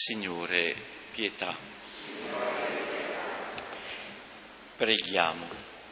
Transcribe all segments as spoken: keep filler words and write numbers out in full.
Signore, pietà. Preghiamo.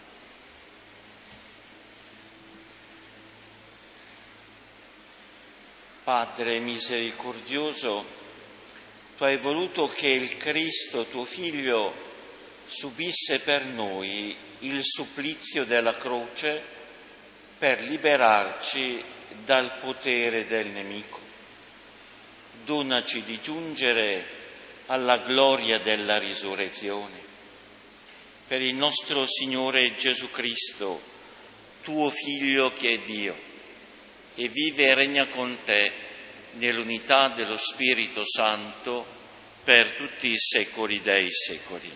Padre misericordioso, Tu hai voluto che il Cristo, Tuo Figlio, subisse per noi il supplizio della croce per liberarci dal potere del nemico. Donaci di giungere alla gloria della risurrezione. Per il nostro Signore Gesù Cristo, Tuo Figlio che è Dio, e vive e regna con Te nell'unità dello Spirito Santo per tutti i secoli dei secoli.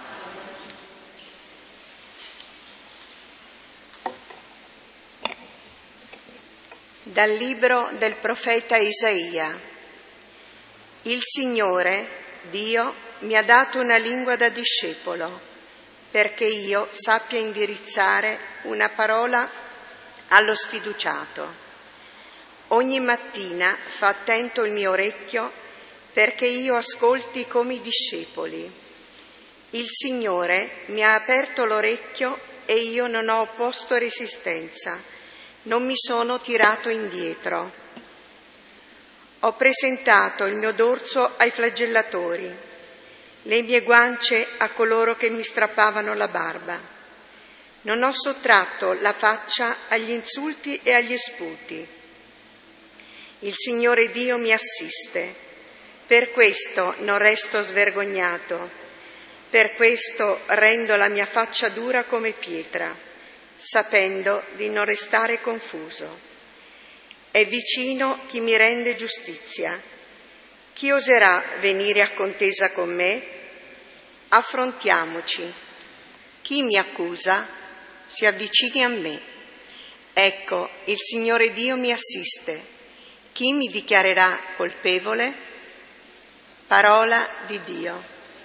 Dal libro del profeta Isaia. Il Signore, Dio, mi ha dato una lingua da discepolo, perché io sappia indirizzare una parola allo sfiduciato. Ogni mattina fa attento il mio orecchio, perché io ascolti come i discepoli. Il Signore mi ha aperto l'orecchio e io non ho opposto resistenza, non mi sono tirato indietro. Ho presentato il mio dorso ai flagellatori, le mie guance a coloro che mi strappavano la barba. Non ho sottratto la faccia agli insulti e agli sputi. Il Signore Dio mi assiste, per questo non resto svergognato, per questo rendo la mia faccia dura come pietra, sapendo di non restare confuso. È vicino chi mi rende giustizia. Chi oserà venire a contesa con me? Affrontiamoci. Chi mi accusa si avvicini a me. Ecco, il Signore Dio mi assiste. Chi mi dichiarerà colpevole? Parola di Dio.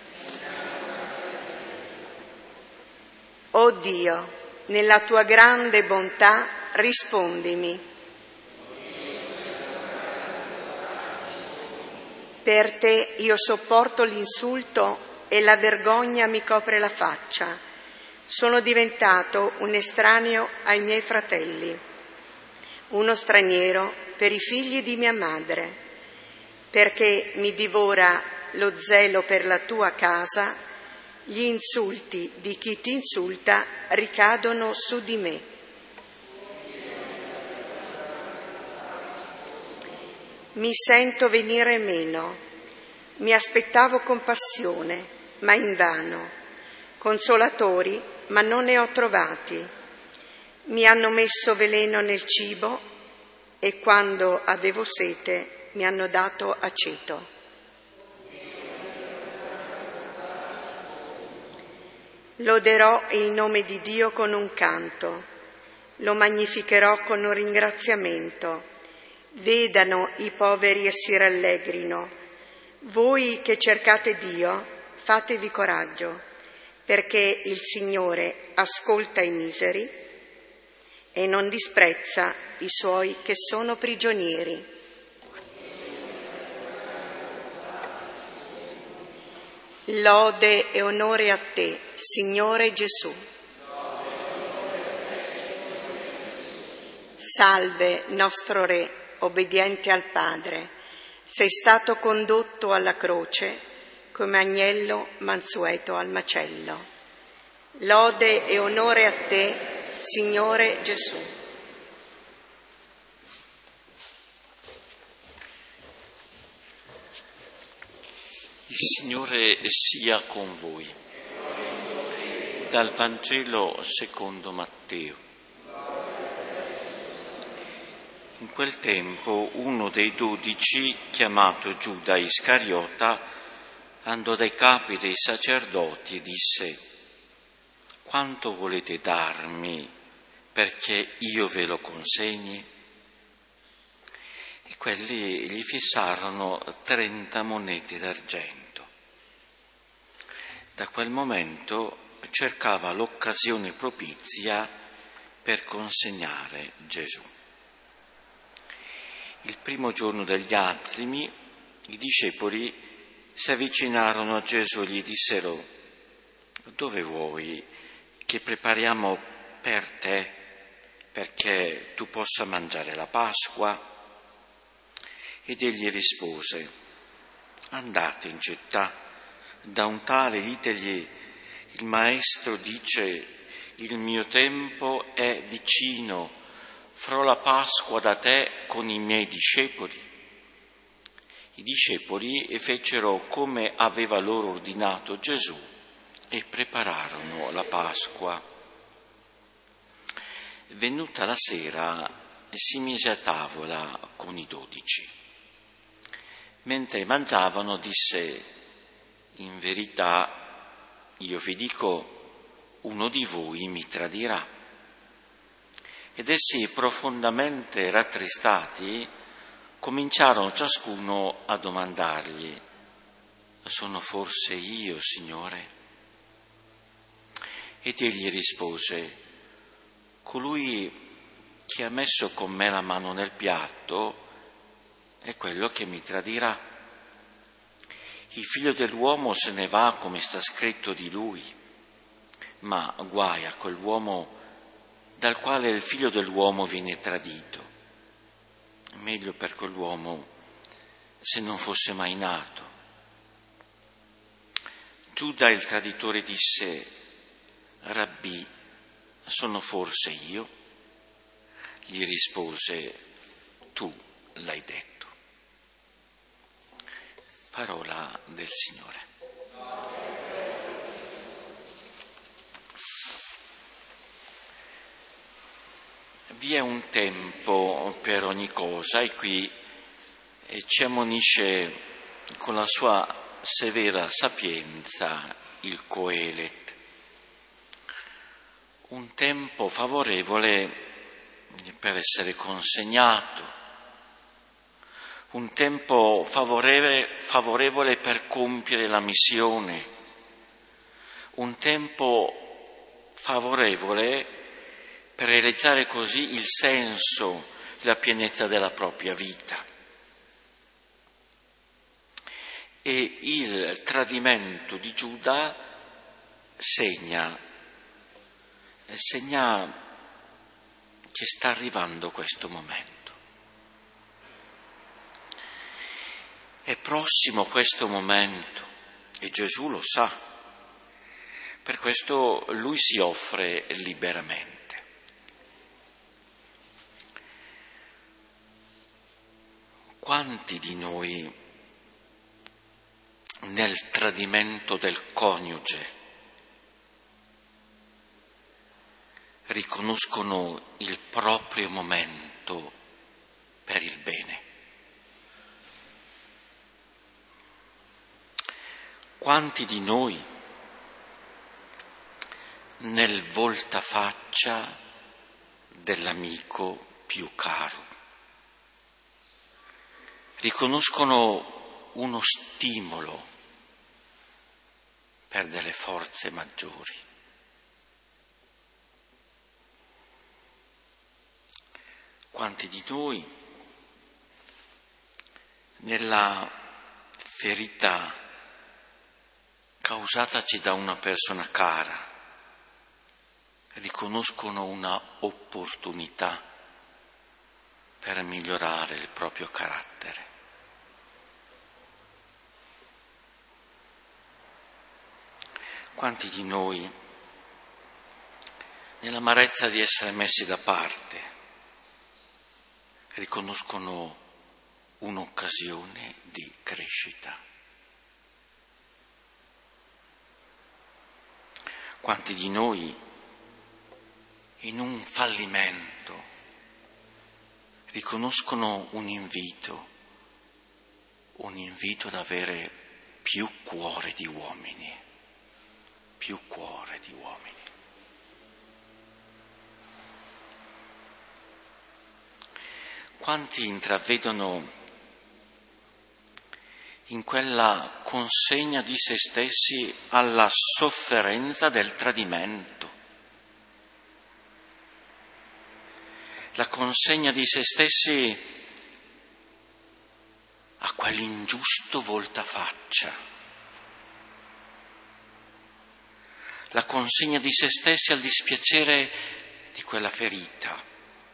O Dio, nella tua grande bontà rispondimi. Per te io sopporto l'insulto e la vergogna mi copre la faccia. Sono diventato un estraneo ai miei fratelli, uno straniero per i figli di mia madre, perché mi divora lo zelo per la tua casa, gli insulti di chi ti insulta ricadono su di me. Mi sento venire meno, mi aspettavo compassione, ma invano, consolatori, ma non ne ho trovati. Mi hanno messo veleno nel cibo e quando avevo sete mi hanno dato aceto. Loderò il nome di Dio con un canto, lo magnificherò con un ringraziamento. Vedano i poveri e si rallegrino. Voi che cercate Dio, fatevi coraggio, perché il Signore ascolta i miseri e non disprezza i suoi che sono prigionieri. Lode e onore a te, Signore Gesù. Salve, nostro Re, obbediente al Padre, sei stato condotto alla croce come agnello mansueto al macello. Lode e onore a te, Signore Gesù. Il Signore sia con voi. Dal Vangelo secondo Matteo. In quel tempo uno dei dodici, chiamato Giuda Iscariota, andò dai capi dei sacerdoti e disse: «Quanto volete darmi perché io ve lo consegni?» E quelli gli fissarono trenta monete d'argento. Da quel momento cercava l'occasione propizia per consegnare Gesù. Il primo giorno degli Azimi i discepoli si avvicinarono a Gesù e gli dissero: dove vuoi che prepariamo per te perché tu possa mangiare la Pasqua? Ed egli rispose: andate in città da un tale, ditegli: il maestro dice, il mio tempo è vicino, farò la Pasqua da te con i miei discepoli. I discepoli fecero come aveva loro ordinato Gesù e prepararono la Pasqua. Venuta la sera, si mise a tavola con i dodici. Mentre mangiavano disse: in verità io vi dico, uno di voi mi tradirà. Ed essi, profondamente rattristati, cominciarono ciascuno a domandargli: sono forse io, Signore? Ed egli rispose: colui che ha messo con me la mano nel piatto è quello che mi tradirà. Il figlio dell'uomo se ne va come sta scritto di lui, ma guai a quell'uomo dal quale il figlio dell'uomo viene tradito. Meglio per quell'uomo se non fosse mai nato. Giuda il traditore disse: Rabbì, sono forse io? Gli rispose: tu l'hai detto. Parola del Signore. Vi è un tempo per ogni cosa, e qui ci ammonisce con la sua severa sapienza il Coelet. Un tempo favorevole per essere consegnato, un tempo favorevole, favorevole per compiere la missione, un tempo favorevole per realizzare così il senso, la pienezza della propria vita. E il tradimento di Giuda segna, segna che sta arrivando questo momento. È prossimo questo momento e Gesù lo sa, per questo lui si offre liberamente. Quanti di noi nel tradimento del coniuge riconoscono il proprio momento per il bene? Quanti di noi nel voltafaccia dell'amico più caro riconoscono uno stimolo per delle forze maggiori? Quanti di noi nella ferita causataci da una persona cara riconoscono una opportunità per migliorare il proprio carattere? Quanti di noi nell'amarezza di essere messi da parte riconoscono un'occasione di crescita? Quanti di noi in un fallimento riconoscono un invito, un invito ad avere più cuore di uomini, più cuore di uomini. Quanti intravedono in quella consegna di se stessi alla sofferenza del tradimento, la consegna di se stessi a quell'ingiusto voltafaccia, la consegna di se stessi al dispiacere di quella ferita,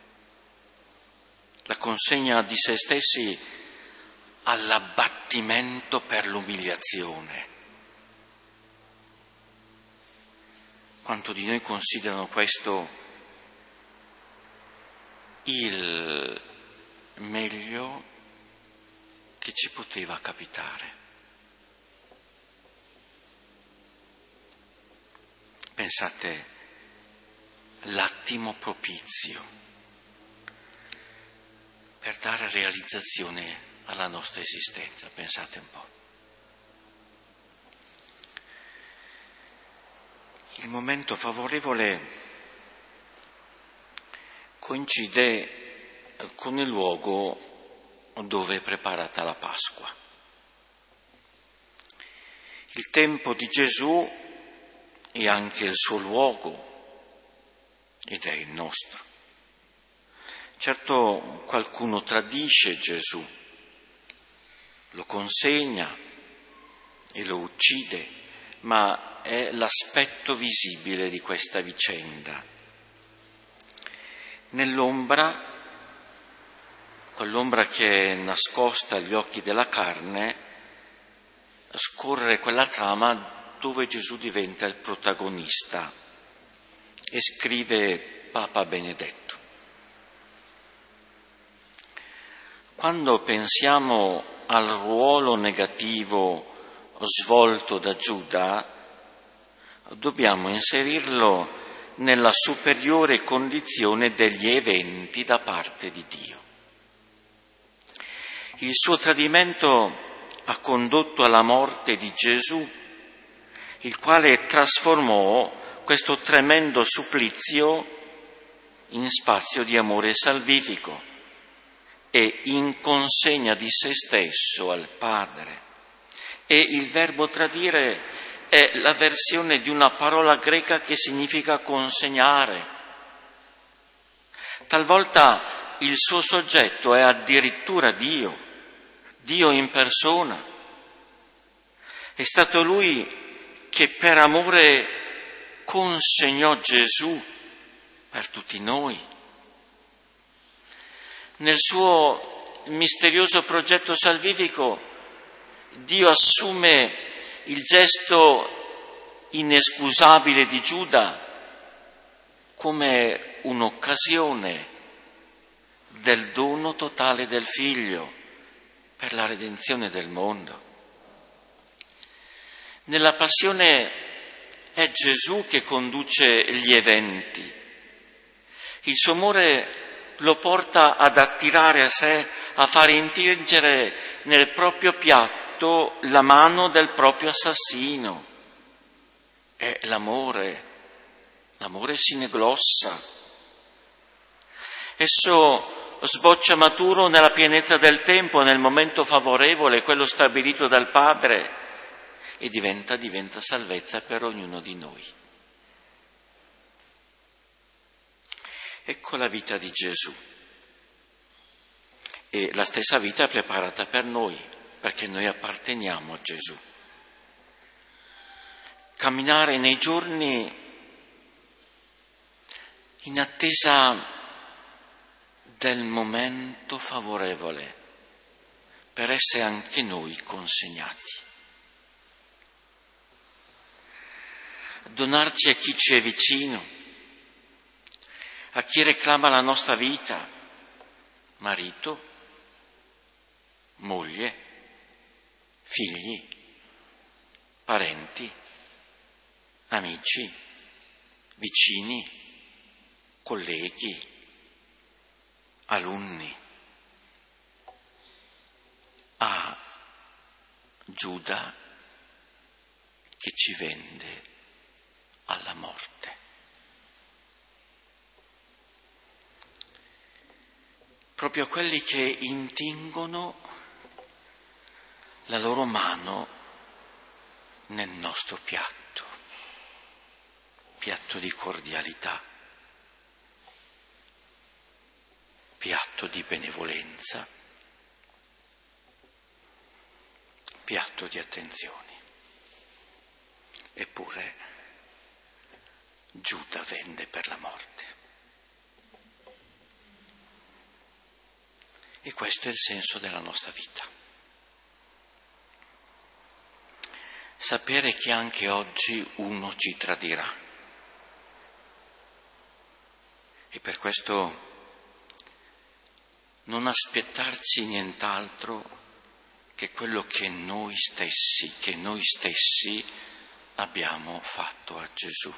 la consegna di se stessi all'abbattimento per l'umiliazione. Quanto di noi considerano questo il meglio che ci poteva capitare. Pensate, l'attimo propizio per dare realizzazione alla nostra esistenza, pensate un po'. Il momento favorevole coincide con il luogo dove è preparata la Pasqua. Il tempo di Gesù è anche il suo luogo ed è il nostro. Certo, qualcuno tradisce Gesù, lo consegna e lo uccide, ma è l'aspetto visibile di questa vicenda. Nell'ombra, quell'ombra che è nascosta agli occhi della carne, scorre quella trama dove Gesù diventa il protagonista, e scrive Papa Benedetto. Quando pensiamo al ruolo negativo svolto da Giuda, dobbiamo inserirlo nella superiore condizione degli eventi da parte di Dio. Il suo tradimento ha condotto alla morte di Gesù, il quale trasformò questo tremendo supplizio in spazio di amore salvifico e in consegna di se stesso al Padre. E il verbo tradire è la versione di una parola greca che significa consegnare. Talvolta il suo soggetto è addirittura Dio, Dio in persona. È stato Lui che per amore consegnò Gesù per tutti noi. Nel suo misterioso progetto salvifico, Dio assume il gesto inescusabile di Giuda come un'occasione del dono totale del Figlio per la redenzione del mondo. Nella passione è Gesù che conduce gli eventi. Il suo amore lo porta ad attirare a sé, a fare intingere nel proprio piatto la mano del proprio assassino. È l'amore, l'amore sineglossa. Esso sboccia maturo nella pienezza del tempo, nel momento favorevole, quello stabilito dal Padre, e diventa, diventa salvezza per ognuno di noi. Ecco la vita di Gesù. E la stessa vita è preparata per noi, perché noi apparteniamo a Gesù. Camminare nei giorni in attesa del momento favorevole per essere anche noi consegnati. Donarci a chi ci è vicino, a chi reclama la nostra vita, marito, moglie, figli, parenti, amici, vicini, colleghi, alunni, a Giuda che ci vende alla morte. Proprio a quelli che intingono la loro mano nel nostro piatto, piatto di cordialità, piatto di benevolenza, piatto di attenzioni. Eppure Giuda vende per la morte. E questo è il senso della nostra vita. Sapere che anche oggi uno ci tradirà. E per questo non aspettarci nient'altro che quello che noi stessi, che noi stessi abbiamo fatto a Gesù.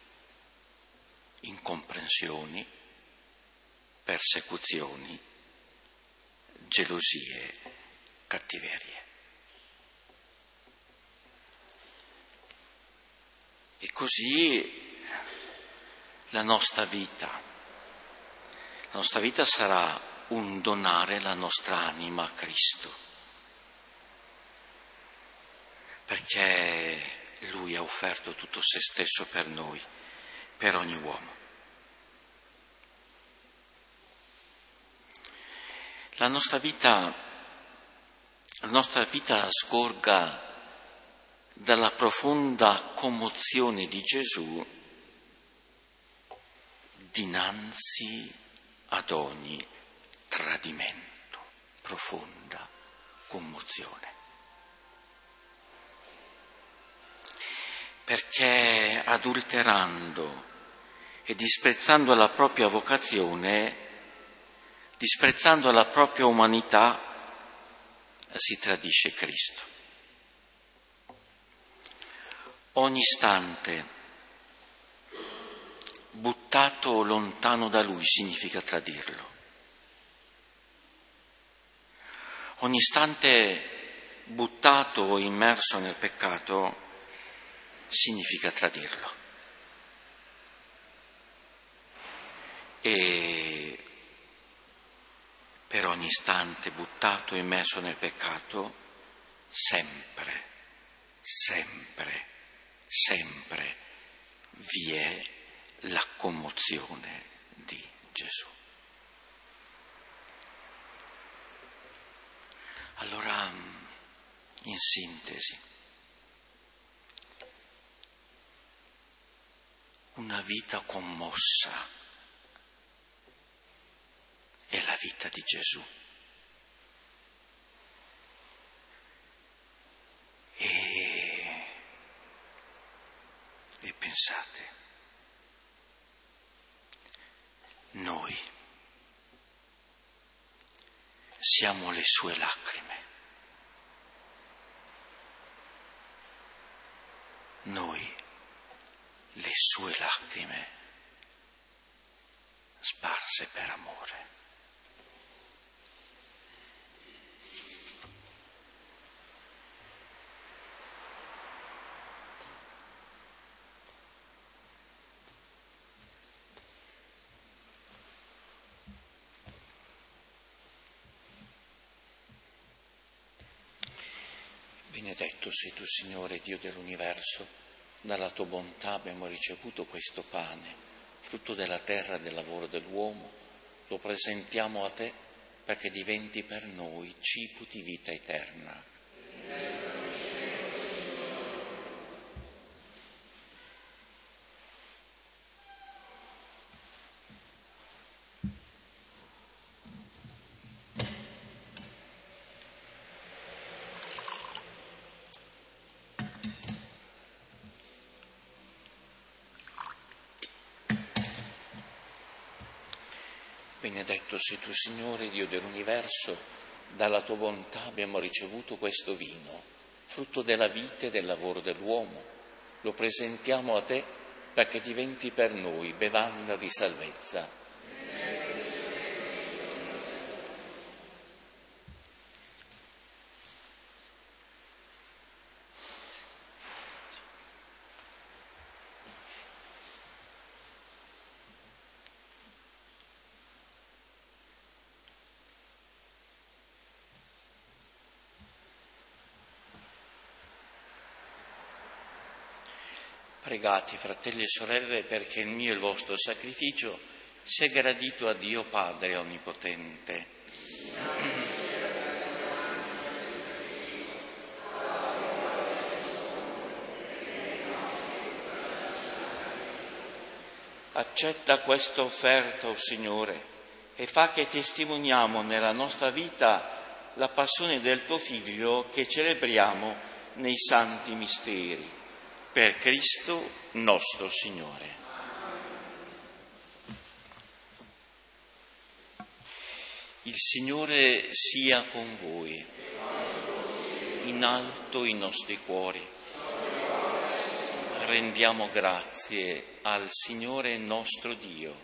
Incomprensioni, persecuzioni, gelosie, cattiverie. E così la nostra vita, la nostra vita sarà un donare la nostra anima a Cristo, perché Lui ha offerto tutto se stesso per noi, per ogni uomo. La nostra vita, la nostra vita sgorga dalla profonda commozione di Gesù dinanzi ad ogni tradimento, profonda commozione. Perché adulterando e disprezzando la propria vocazione, disprezzando la propria umanità, si tradisce Cristo. Ogni istante buttato lontano da Lui significa tradirlo. Ogni istante buttato o immerso nel peccato significa tradirlo. E per ogni istante buttato e immerso nel peccato, sempre, sempre, sempre vi è la commozione di Gesù. Allora, in sintesi, una vita commossa è la vita di Gesù. E, e pensate, noi siamo le sue lacrime. Noi le sue lacrime sparse per amore. Benedetto sei tu, Signore, Dio dell'universo, dalla tua bontà abbiamo ricevuto questo pane, frutto della terra e del lavoro dell'uomo, lo presentiamo a te perché diventi per noi cibo di vita eterna. Benedetto sei tu, Signore, Dio dell'universo, dalla tua bontà abbiamo ricevuto questo vino, frutto della vita e del lavoro dell'uomo. Lo presentiamo a te perché diventi per noi bevanda di salvezza. Pregate, fratelli e sorelle, perché il mio e il vostro sacrificio sia gradito a Dio Padre Onnipotente. Accetta questa offerta, o Signore, e fa che testimoniamo nella nostra vita la passione del tuo Figlio che celebriamo nei santi misteri. Per Cristo nostro Signore. Il Signore sia con voi, in alto i nostri cuori. Rendiamo grazie al Signore nostro Dio.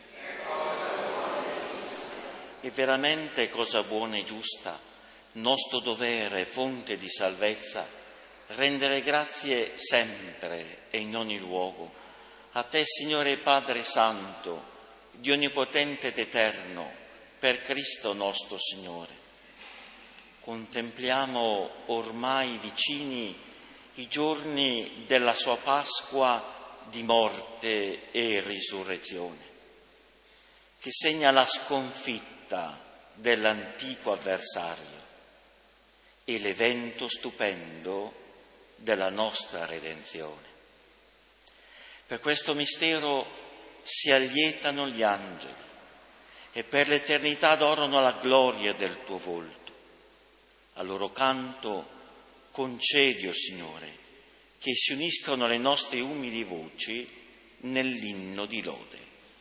È veramente cosa buona e giusta, nostro dovere, fonte di salvezza, rendere grazie sempre e in ogni luogo a te, Signore Padre Santo, Dio Onnipotente ed Eterno, per Cristo nostro Signore. Contempliamo ormai vicini i giorni della sua Pasqua di morte e risurrezione, che segna la sconfitta dell'antico avversario e l'evento stupendo della nostra redenzione. Per questo mistero si allietano gli angeli e per l'eternità adorano la gloria del tuo volto. A loro canto concedi, o Signore, che si uniscano le nostre umili voci nell'inno di lode.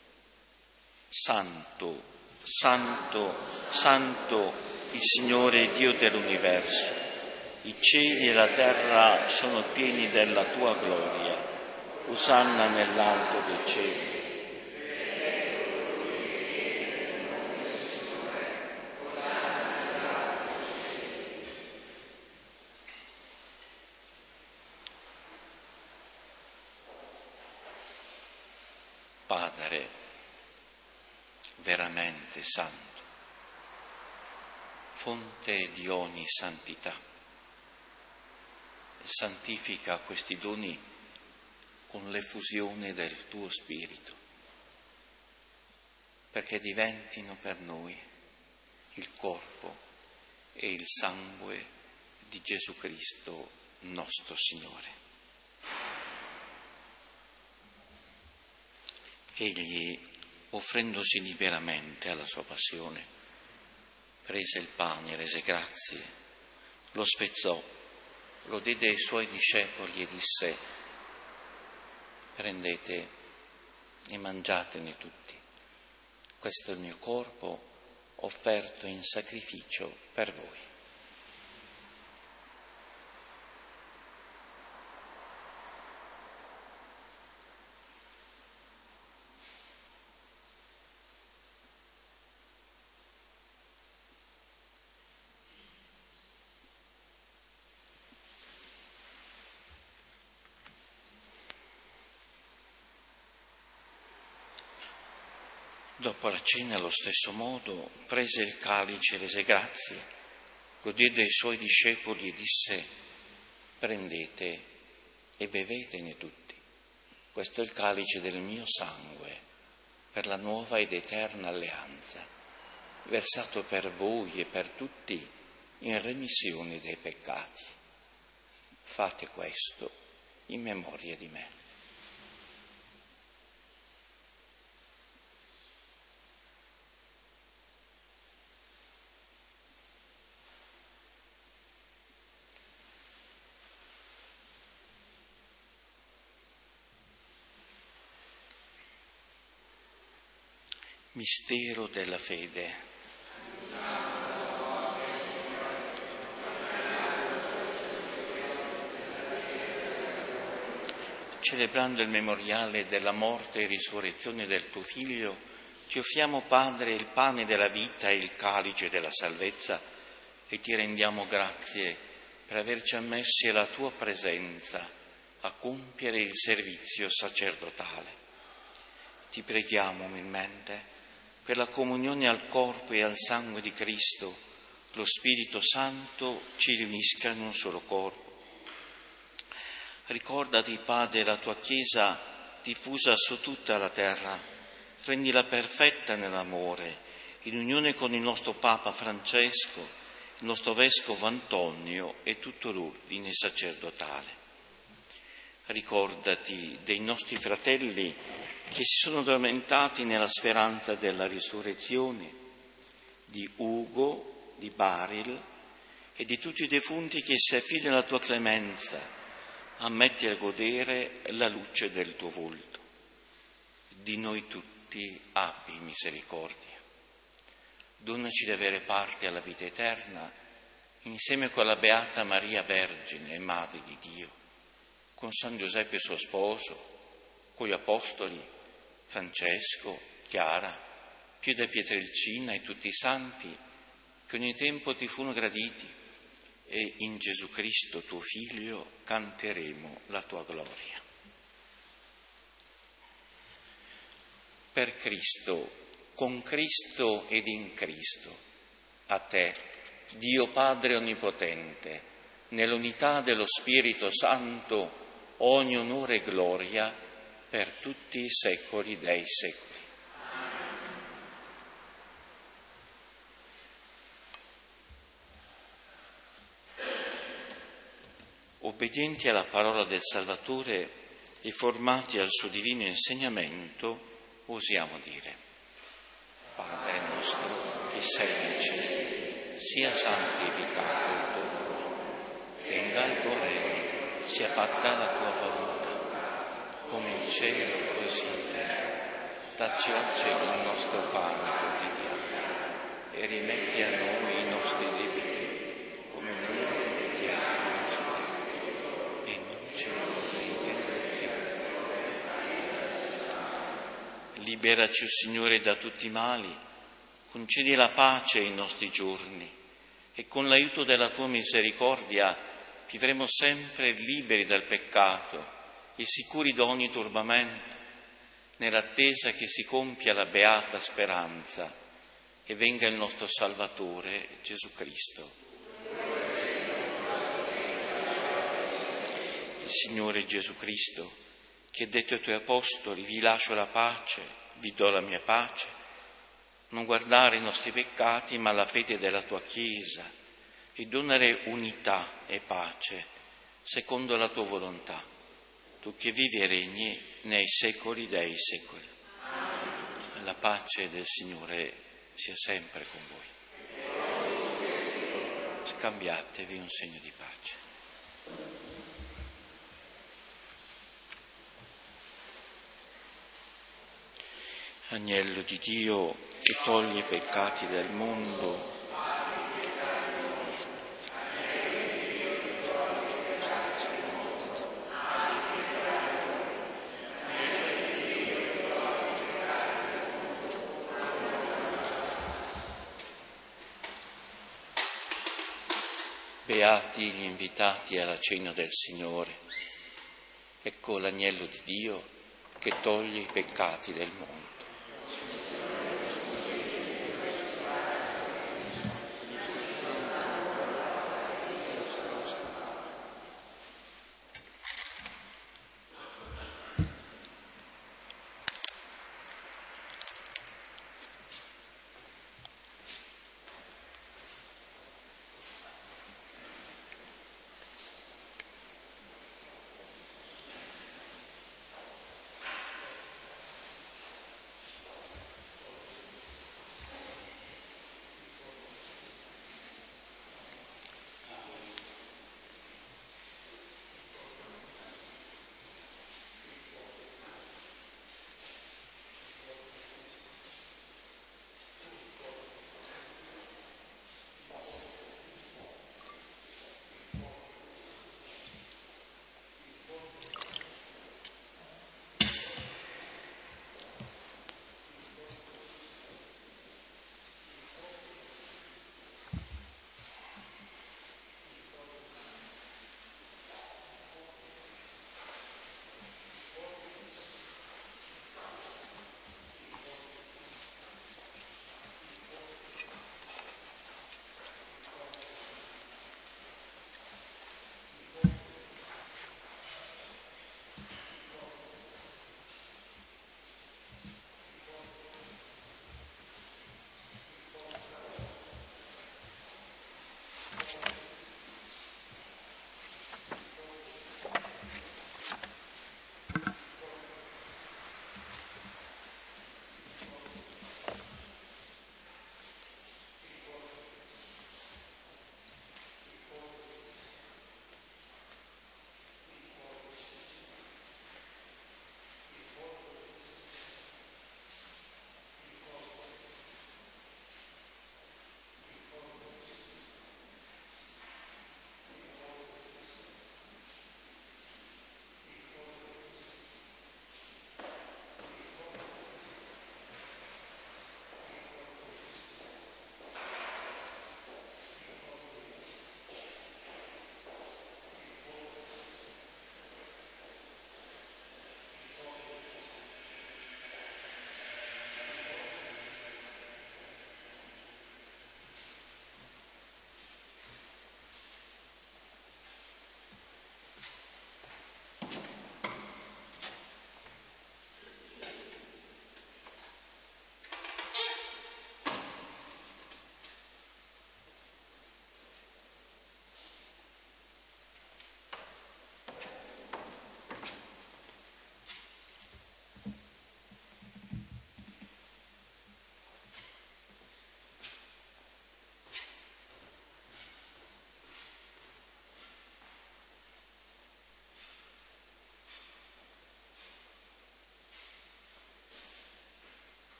Santo, Santo, Santo, il Signore Dio dell'universo, i cieli e la terra sono pieni della tua gloria. Osanna nell'alto dei cieli. Padre veramente santo, fonte di ogni santità, santifica questi doni con l'effusione del tuo Spirito, perché diventino per noi il corpo e il sangue di Gesù Cristo nostro Signore. Egli, offrendosi liberamente alla sua passione, prese il pane, rese grazie, lo spezzò, lo diede ai suoi discepoli e disse: prendete e mangiatene tutti, questo è il mio corpo offerto in sacrificio per voi. Dopo la cena, allo stesso modo, prese il calice, rese grazie, lo diede ai suoi discepoli e disse: prendete e bevetene tutti, questo è il calice del mio sangue, per la nuova ed eterna alleanza, versato per voi e per tutti in remissione dei peccati. Fate questo in memoria di me. Mistero della fede. Celebrando il memoriale della morte e risurrezione del tuo Figlio, ti offriamo, Padre, il pane della vita e il calice della salvezza e ti rendiamo grazie per averci ammessi alla tua presenza a compiere il servizio sacerdotale. Ti preghiamo umilmente per la comunione al corpo e al sangue di Cristo, lo Spirito Santo ci riunisca in un solo corpo. Ricordati, Padre, la tua Chiesa diffusa su tutta la terra, rendila perfetta nell'amore, in unione con il nostro Papa Francesco, il nostro Vescovo Antonio e tutto l'ordine sacerdotale. Ricordati dei nostri fratelli che si sono addormentati nella speranza della risurrezione, di Ugo, di Baril e di tutti i defunti che si affidano alla tua clemenza, ammetti a godere la luce del tuo volto. Di noi tutti abbi misericordia. Donaci di avere parte alla vita eterna insieme con la Beata Maria Vergine e Madre di Dio, con San Giuseppe suo sposo, con gli Apostoli, Francesco, Chiara, Pio da Pietrelcina e tutti i santi che ogni tempo ti furono graditi, e in Gesù Cristo tuo Figlio canteremo la tua gloria. Per Cristo, con Cristo ed in Cristo, a te, Dio Padre Onnipotente, nell'unità dello Spirito Santo, ogni onore e gloria per tutti i secoli dei secoli. Obbedienti alla parola del Salvatore e formati al suo divino insegnamento, osiamo dire: Padre nostro che sei nei cieli, sia santificato il tuo nome, venga il tuo regno, sia fatta la tua volontà, come in cielo così in terra. Dacci oggi il nostro pane quotidiano e rimetti a noi i nostri debiti, come noi rimettiamo i nostri debiti, e non ci indurre in tentazione. Liberaci, o Signore, da tutti i mali, concedi la pace ai nostri giorni e con l'aiuto della tua misericordia vivremo sempre liberi dal peccato e sicuri da ogni turbamento, nell'attesa che si compia la beata speranza e venga il nostro Salvatore Gesù Cristo. Il Signore Gesù Cristo, che ha detto ai tuoi apostoli: vi lascio la pace, vi do la mia pace, non guardare i nostri peccati ma la fede della tua Chiesa, e donare unità e pace secondo la tua volontà, tu che vivi e regni nei secoli dei secoli. Amen. La pace del Signore sia sempre con voi. Scambiatevi un segno di pace. Agnello di Dio che toglie i peccati del mondo, beati gli invitati alla cena del Signore. Ecco l'agnello di Dio che toglie i peccati del mondo.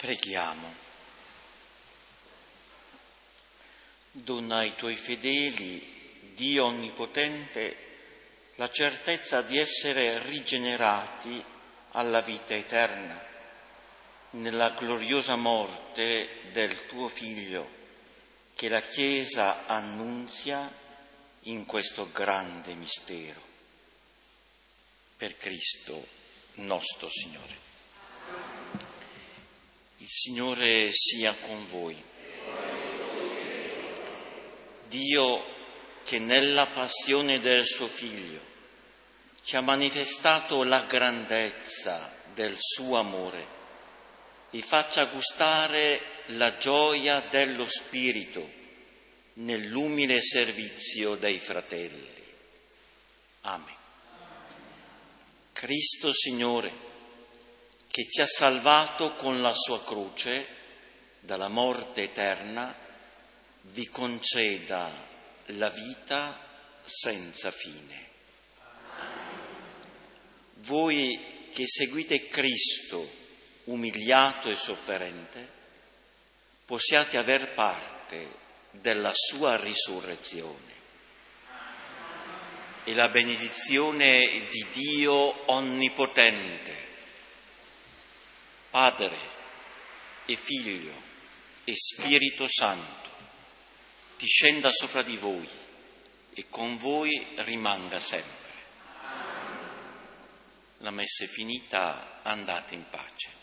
Preghiamo. Dona ai tuoi fedeli, Dio Onnipotente, la certezza di essere rigenerati alla vita eterna, nella gloriosa morte del tuo Figlio, che la Chiesa annunzia in questo grande mistero. Per Cristo nostro Signore. Il Signore sia con voi. Dio, che nella passione del suo Figlio ci ha manifestato la grandezza del suo amore, vi faccia gustare la gioia dello Spirito nell'umile servizio dei fratelli. Amen. Cristo Signore, che ci ha salvato con la sua croce dalla morte eterna, vi conceda la vita senza fine. Voi che seguite Cristo umiliato e sofferente, possiate aver parte della sua risurrezione. E la benedizione di Dio Onnipotente, Padre e Figlio e Spirito Santo, discenda sopra di voi e con voi rimanga sempre. La messa è finita, andate in pace.